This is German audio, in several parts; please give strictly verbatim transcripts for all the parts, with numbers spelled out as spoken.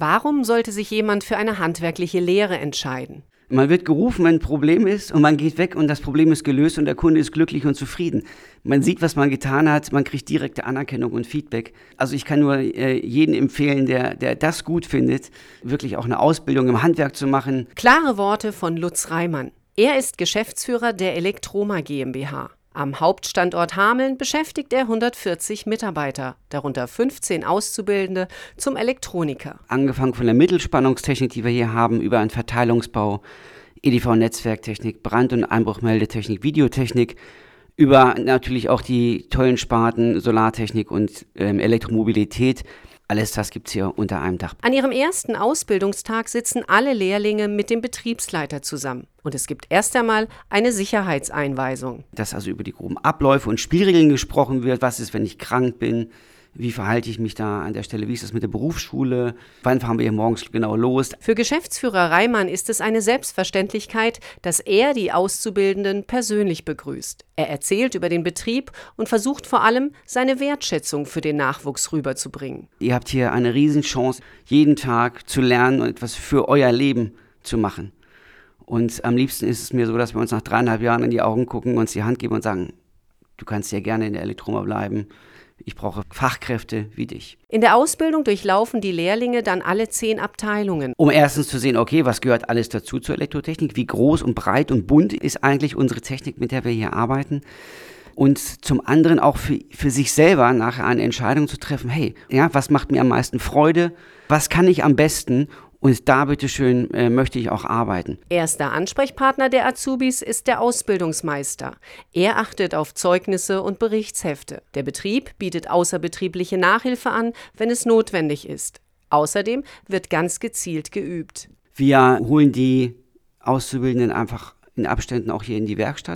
Warum sollte sich jemand für eine handwerkliche Lehre entscheiden? Man wird gerufen, wenn ein Problem ist und man geht weg und das Problem ist gelöst und der Kunde ist glücklich und zufrieden. Man sieht, was man getan hat, man kriegt direkte Anerkennung und Feedback. Also ich kann nur äh, jeden empfehlen, der, der das gut findet, wirklich auch eine Ausbildung im Handwerk zu machen. Klare Worte von Lutz Reimann. Er ist Geschäftsführer der Elektroma GmbH. Am Hauptstandort Hameln beschäftigt er hundertvierzig Mitarbeiter, darunter fünfzehn Auszubildende zum Elektroniker. Angefangen von der Mittelspannungstechnik, die wir hier haben, über einen Verteilungsbau, E D V-Netzwerktechnik, Brand- und Einbruchmeldetechnik, Videotechnik, über natürlich auch die tollen Sparten Solartechnik und ähm, Elektromobilität. Alles das gibt es hier unter einem Dach. An ihrem ersten Ausbildungstag sitzen alle Lehrlinge mit dem Betriebsleiter zusammen. Und es gibt erst einmal eine Sicherheitseinweisung. Dass also über die groben Abläufe und Spielregeln gesprochen wird. Was ist, wenn ich krank bin? Wie verhalte ich mich da an der Stelle? Wie ist das mit der Berufsschule? Wann fahren wir hier morgens genau los? Für Geschäftsführer Reimann ist es eine Selbstverständlichkeit, dass er die Auszubildenden persönlich begrüßt. Er erzählt über den Betrieb und versucht vor allem, seine Wertschätzung für den Nachwuchs rüberzubringen. Ihr habt hier eine Riesenchance, jeden Tag zu lernen und etwas für euer Leben zu machen. Und am liebsten ist es mir so, dass wir uns nach dreieinhalb Jahren in die Augen gucken, uns die Hand geben und sagen, du kannst ja gerne in der Elektroma bleiben. Ich brauche Fachkräfte wie dich. In der Ausbildung durchlaufen die Lehrlinge dann alle zehn Abteilungen. Um erstens zu sehen, okay, was gehört alles dazu zur Elektrotechnik? Wie groß und breit und bunt ist eigentlich unsere Technik, mit der wir hier arbeiten? Und zum anderen auch für, für sich selber nachher eine Entscheidung zu treffen, hey, ja, was macht mir am meisten Freude? Was kann ich am besten? Und da, bitteschön, äh, möchte ich auch arbeiten. Erster Ansprechpartner der Azubis ist der Ausbildungsmeister. Er achtet auf Zeugnisse und Berichtshefte. Der Betrieb bietet außerbetriebliche Nachhilfe an, wenn es notwendig ist. Außerdem wird ganz gezielt geübt. Wir holen die Auszubildenden einfach in Abständen auch hier in die Werkstatt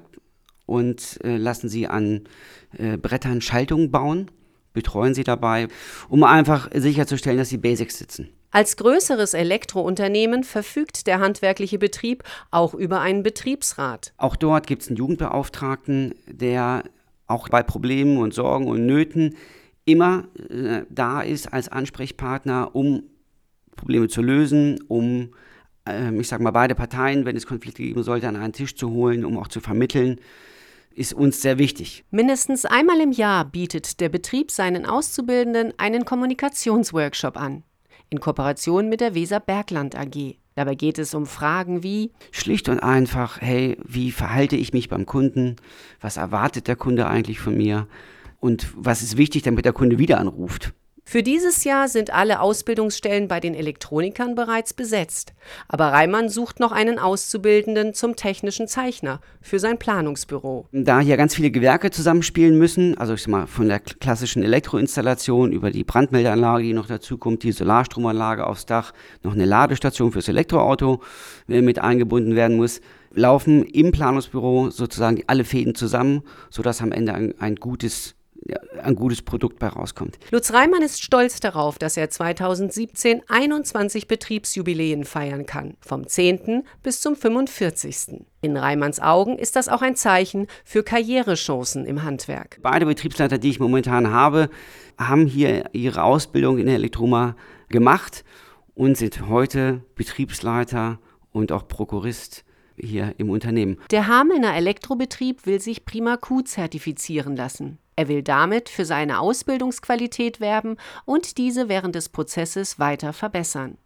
und äh, lassen sie an äh, Brettern Schaltungen bauen, betreuen sie dabei, um einfach sicherzustellen, dass die Basics sitzen. Als größeres Elektrounternehmen verfügt der handwerkliche Betrieb auch über einen Betriebsrat. Auch dort gibt es einen Jugendbeauftragten, der auch bei Problemen und Sorgen und Nöten immer äh, da ist als Ansprechpartner, um Probleme zu lösen, um, äh, ich sage mal, beide Parteien, wenn es Konflikte geben sollte, an einen Tisch zu holen, um auch zu vermitteln, ist uns sehr wichtig. Mindestens einmal im Jahr bietet der Betrieb seinen Auszubildenden einen Kommunikationsworkshop an. In Kooperation mit der Weser Bergland A G. Dabei geht es um Fragen wie: Schlicht und einfach, hey, wie verhalte ich mich beim Kunden? Was erwartet der Kunde eigentlich von mir? Und was ist wichtig, damit der Kunde wieder anruft? Für dieses Jahr sind alle Ausbildungsstellen bei den Elektronikern bereits besetzt. Aber Reimann sucht noch einen Auszubildenden zum technischen Zeichner für sein Planungsbüro. Da hier ganz viele Gewerke zusammenspielen müssen, also ich sag mal von der klassischen Elektroinstallation über die Brandmeldeanlage, die noch dazu kommt, die Solarstromanlage aufs Dach, noch eine Ladestation fürs Elektroauto äh, mit eingebunden werden muss, laufen im Planungsbüro sozusagen alle Fäden zusammen, sodass am Ende ein, ein gutes ein gutes Produkt bei rauskommt. Lutz Reimann ist stolz darauf, dass er zweitausendsiebzehn einundzwanzig Betriebsjubiläen feiern kann, vom zehnten bis zum fünfundvierzigsten In Reimanns Augen ist das auch ein Zeichen für Karrierechancen im Handwerk. Beide Betriebsleiter, die ich momentan habe, haben hier ihre Ausbildung in der Elektroma gemacht und sind heute Betriebsleiter und auch Prokurist hier im Unternehmen. Der Hamelner Elektrobetrieb will sich Prima Q zertifizieren lassen. Er will damit für seine Ausbildungsqualität werben und diese während des Prozesses weiter verbessern.